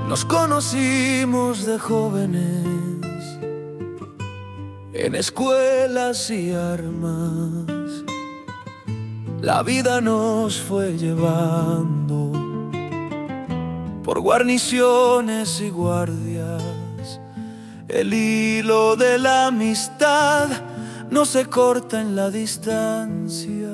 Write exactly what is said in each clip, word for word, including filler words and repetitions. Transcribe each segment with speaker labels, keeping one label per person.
Speaker 1: Nos conocimos de jóvenes en escuelas y armas. La vida nos fue llevando por guarniciones y guardias. El hilo de la amistad no se corta en la distancia.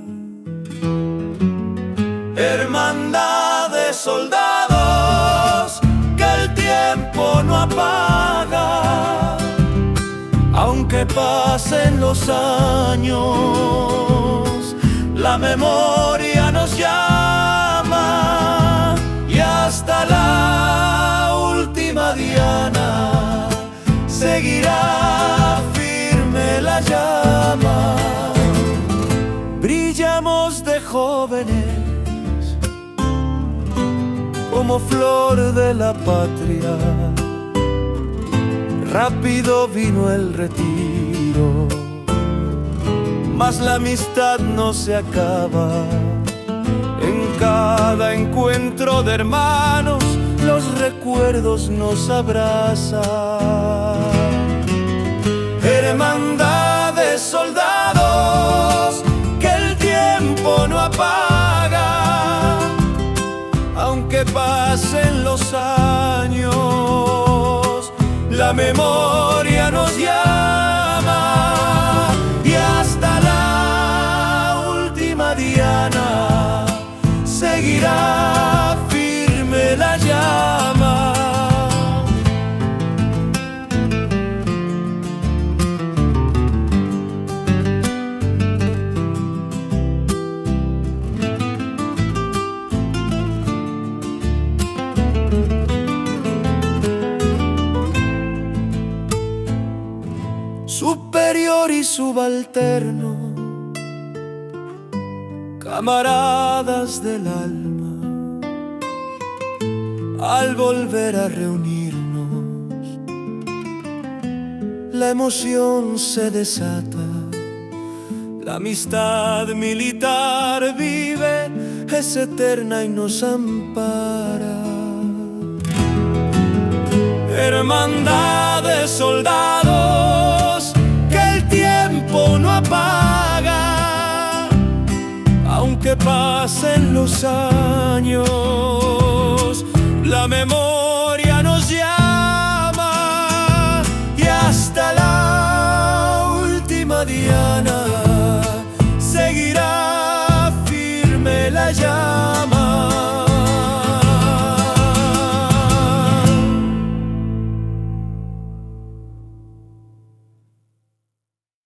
Speaker 1: Hermandad de soldados que el tiempo no apaga, aunque pasen los años, la memoria nos llama, y hasta la última diana seguirá firme la llama. Brillamos de jóvenes como flor de la patria. Rápido vino el retiro, mas la amistad no se acaba. En cada encuentro de hermanos los recuerdos nos abrazan. Hermandad de soldados que el tiempo no apaga, aunque pasen los años, la memoria nos llama, y hasta la última diana seguirá firme la llama. Superior y subalterno, camaradas del alma, al volver a reunirnos, la emoción se desata. La amistad militar vive, es eterna y nos ampara. Hermandad de soldados que el tiempo no apaga, aunque pasen los años, la memoria